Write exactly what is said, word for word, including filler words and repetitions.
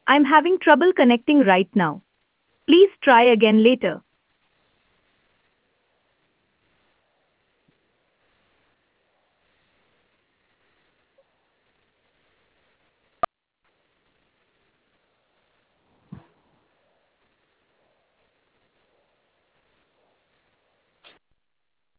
I'm having trouble connecting right now. Please try again later.